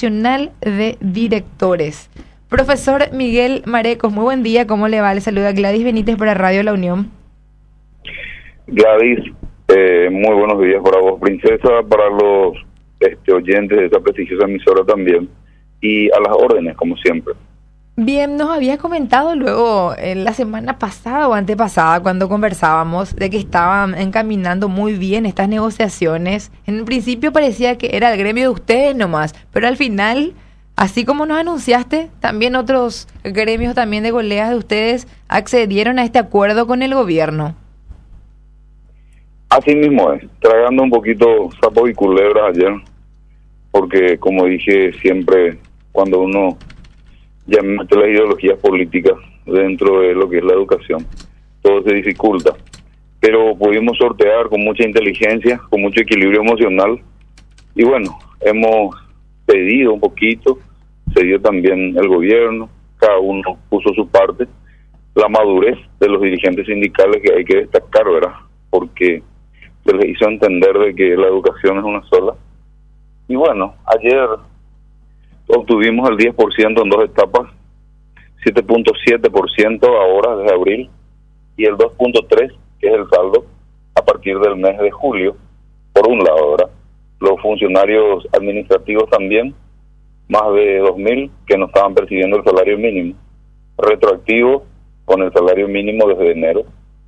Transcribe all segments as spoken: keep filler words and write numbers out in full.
Nacional de Directores. Profesor Miguel Marecos, muy buen día, ¿cómo le va? Le saluda Gladys Benítez para Radio La Unión. Gladys, eh, muy buenos días para vos, princesa, para los este, oyentes de esta prestigiosa emisora también, y a las órdenes, como siempre. Bien, nos habías comentado luego en la semana pasada o antepasada cuando conversábamos de que estaban encaminando muy bien estas negociaciones. En un principio parecía que era el gremio de ustedes nomás, pero al final, así como nos anunciaste, también otros gremios también de colegas de ustedes accedieron a este acuerdo con el gobierno. Así mismo es, tragando un poquito sapo y culebra ayer, porque como dije siempre, cuando uno ya mete las ideologías políticas dentro de lo que es la educación, todo se dificulta. Pero pudimos sortear con mucha inteligencia, con mucho equilibrio emocional, y bueno, hemos pedido un poquito, se dio también el gobierno, cada uno puso su parte, la madurez de los dirigentes sindicales que hay que destacar, ¿verdad? Porque se les hizo entender de que la educación es una sola. Y bueno, ayer obtuvimos el diez por ciento en dos etapas, siete punto siete por ciento ahora desde abril, y el dos punto tres por ciento, que es el saldo, a partir del mes de julio, por un lado, ¿verdad? Los funcionarios administrativos también, más de dos mil que no estaban percibiendo el salario mínimo, retroactivo con el salario mínimo desde enero,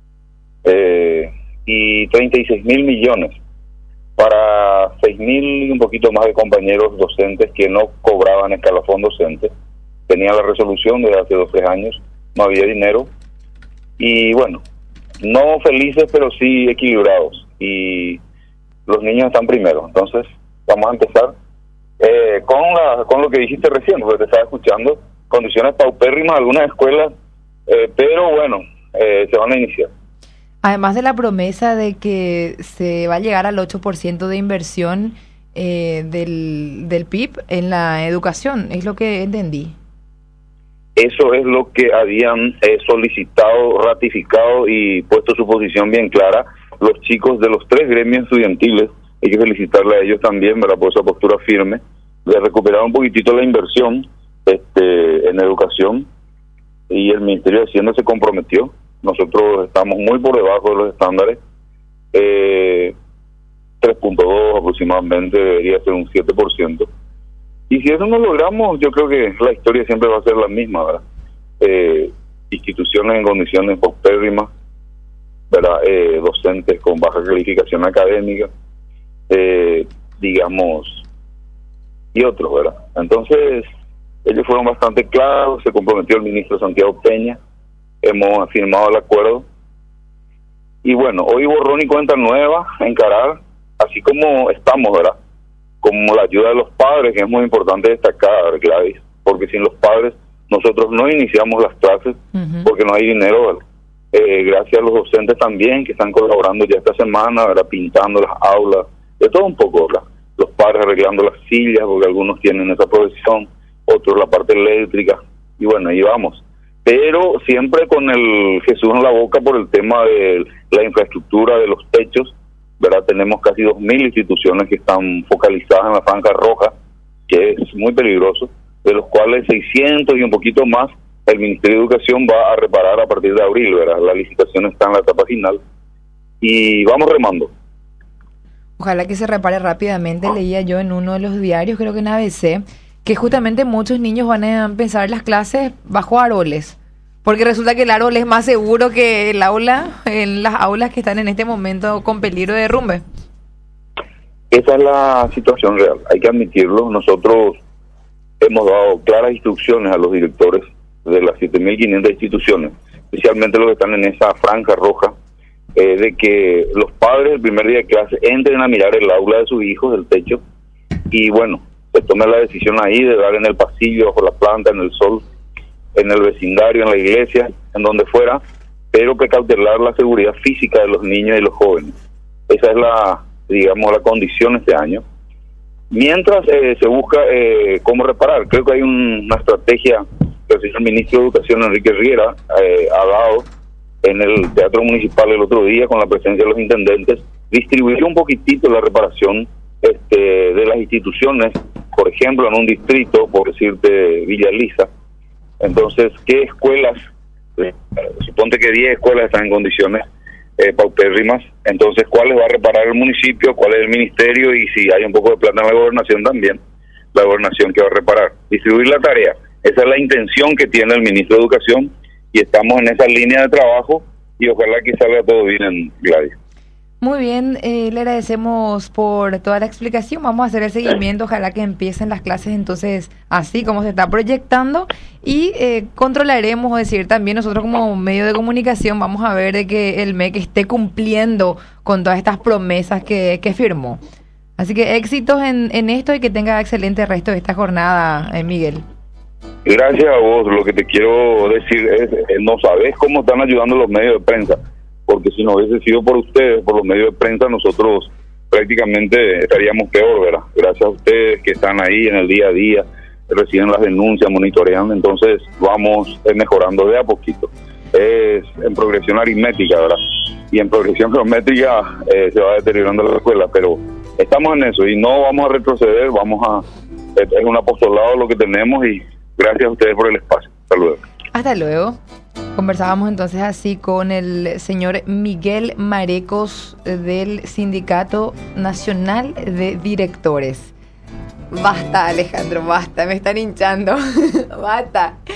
eh, y treinta y seis mil millones para seis mil y un poquito más de compañeros docentes que no cobraban escalafón docente. Tenía la resolución de hace dos o tres años, no había dinero, y bueno, no felices, pero sí equilibrados, y los niños están primero. Entonces, vamos a empezar eh, con la, con lo que dijiste recién, porque te estaba escuchando, condiciones paupérrimas, algunas escuelas, eh, pero bueno, eh, se van a iniciar. Además de la promesa de que se va a llegar al ocho por ciento de inversión eh, del, del P I B en la educación, es lo que entendí. Eso es lo que habían eh, solicitado, ratificado y puesto su posición bien clara los chicos de los tres gremios estudiantiles. Hay que felicitarle a ellos también, ¿verdad?, por esa postura firme de recuperar un poquitito la inversión este, en educación, y el Ministerio de Hacienda se comprometió. Nosotros estamos muy por debajo de los estándares, eh, tres punto dos aproximadamente, debería ser un siete por ciento. Y si eso no logramos, yo creo que la historia siempre va a ser la misma, ¿verdad? Eh, instituciones en condiciones paupérrimas, ¿verdad? Eh, docentes con baja calificación académica, eh, digamos, y otros, ¿verdad? Entonces, ellos fueron bastante claros, se comprometió el ministro Santiago Peña, hemos firmado el acuerdo, y bueno, hoy borrón y cuenta nueva, encarar, así como estamos, ¿verdad?, como la ayuda de los padres, que es muy importante destacar, Gladys, porque sin los padres nosotros no iniciamos las clases, uh-huh. porque no hay dinero, ¿verdad? Eh, gracias a los docentes también, que están colaborando ya esta semana, ¿verdad?, pintando las aulas, de todo un poco, ¿verdad?, los padres arreglando las sillas, porque algunos tienen esa profesión, otros la parte eléctrica, y bueno, ahí vamos. Pero siempre con el Jesús en la boca por el tema de la infraestructura de los techos, ¿verdad? Tenemos casi dos mil instituciones que están focalizadas en la franja roja, que es muy peligroso, de los cuales seiscientos y un poquito más el Ministerio de Educación va a reparar a partir de abril, ¿verdad? La licitación está en la etapa final y vamos remando. Ojalá que se repare rápidamente. Leía yo en uno de los diarios, creo que en A B C, que justamente muchos niños van a empezar las clases bajo aroles, porque resulta que el arol es más seguro que el aula, en las aulas que están en este momento con peligro de derrumbe. Esa es la situación real, hay que admitirlo. Nosotros hemos dado claras instrucciones a los directores de las siete mil quinientas instituciones, especialmente los que están en esa franja roja, eh, de que los padres el primer día de clase entren a mirar el aula de sus hijos, del techo, y bueno, se tome la decisión ahí de dar en el pasillo, bajo la planta, en el sol, en el vecindario, en la iglesia, en donde fuera, pero precautelar la seguridad física de los niños y los jóvenes. Esa es la, digamos, la condición este año. Mientras eh, se busca eh, cómo reparar, creo que hay un, una estrategia que el señor ministro de Educación, Enrique Riera, eh, ha dado en el Teatro Municipal el otro día con la presencia de los intendentes, distribuir un poquitito la reparación este, de las instituciones, por ejemplo, en un distrito, por decirte Villa Elisa. Entonces, ¿qué escuelas? Eh, suponte que diez escuelas están en condiciones eh, paupérrimas. Entonces, ¿cuáles va a reparar el municipio? ¿Cuál es el ministerio? Y si hay un poco de plata en la gobernación también, la gobernación que va a reparar. Distribuir la tarea. Esa es la intención que tiene el ministro de Educación y estamos en esa línea de trabajo y ojalá que salga todo bien, Gladys. Muy bien, eh, le agradecemos por toda la explicación. Vamos a hacer el seguimiento, ojalá que empiecen las clases entonces así como se está proyectando y eh, controlaremos, o decir, también nosotros como medio de comunicación vamos a ver de que el M E C esté cumpliendo con todas estas promesas que, que firmó. Así que éxitos en, en esto y que tenga excelente resto de esta jornada, eh, Miguel. Gracias a vos. Lo que te quiero decir es, eh, no sabes cómo están ayudando los medios de prensa, porque si no hubiese sido por ustedes, por los medios de prensa, nosotros prácticamente estaríamos peor, ¿verdad? Gracias a ustedes que están ahí en el día a día, reciben las denuncias, monitorean, entonces vamos eh, mejorando de a poquito. Es en progresión aritmética, ¿verdad? Y en progresión geométrica eh, se va deteriorando la escuela, pero estamos en eso y no vamos a retroceder, vamos a... Es un apostolado lo que tenemos y gracias a ustedes por el espacio. Hasta luego. Hasta luego. Conversábamos entonces así con el señor Miguel Marecos del Sindicato Nacional de Directores. Basta, Alejandro, basta, me están hinchando. Basta.